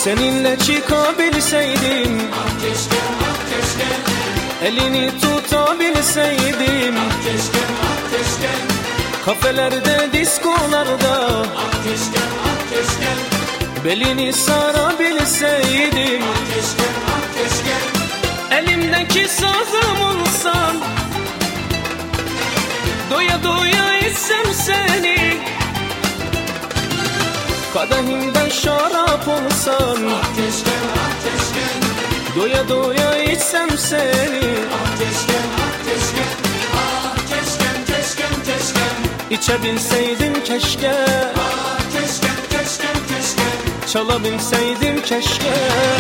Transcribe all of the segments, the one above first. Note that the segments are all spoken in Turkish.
Seninle çıkabilseydim, Ah keşke, ah keşke. elini tutabilseydim, Ah keşke, ah keşke. kafelerde, diskolarda, Ah keşke, ah keşke. belini sarabilseydim. Ah keşke, ah keşke. Elimdeki sazım olsan, doya doya içsem seni. Kadehimden şarap olsan, Ah keşke, ah keşke. doya doya içsem seni. Ah keşke, ah keşke. Ah keşkem, keşkem, keşkem. İçebilseydim keşke, Ah keşkem, keşkem, keşkem. çalabilseydim keşke.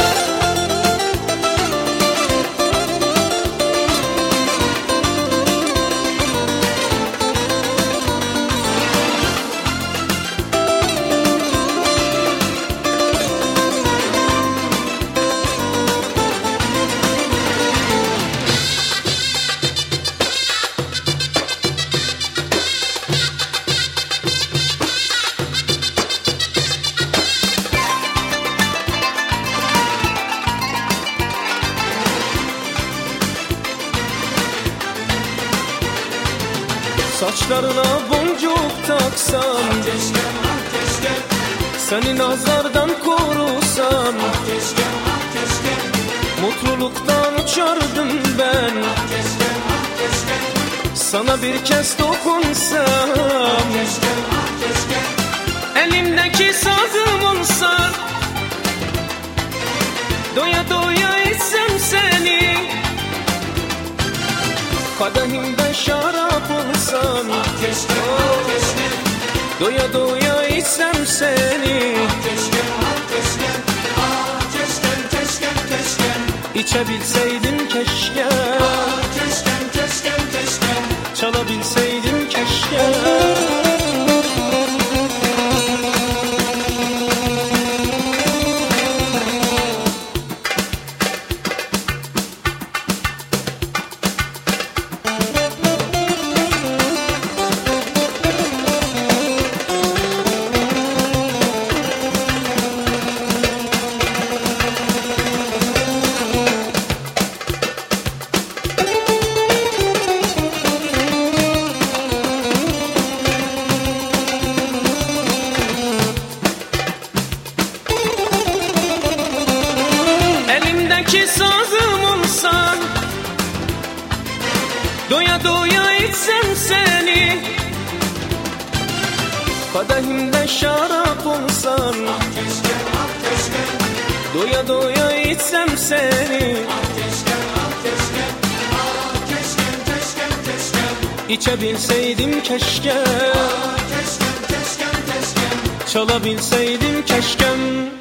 Saçlarına boncuk taksam, Keşke, ah keşke. seni nazardan korusam, Keşke, ah keşke. mutluluktan uçardım ben. Keşke, ah keşke. Sana bir kez dokunsam, Keşke, ah keşke. elimdeki sazım olsan, doya doya içsem seni. Kadehimden şarap olsan, Keşke, ah keşke. doya doya içsem seni. Keşke, ah keşke. Ah keşkem, keşkem, keşkem. İçebilseydim keşke, Ah keşkem, keşkem, keşkem. çalabilseydim keşke. Elimdeki sazım olsan, doya doya içsem seni. Kadehimden şarap olsan, Keşke, ah keşke. doya doya içsem seni. Keşke, ah keşke. Ah keşkem, keşkem, keşkem. İçebilseydim keşke, Ah keşkem, keşkem, keşkem. çalabilseydim keşkem.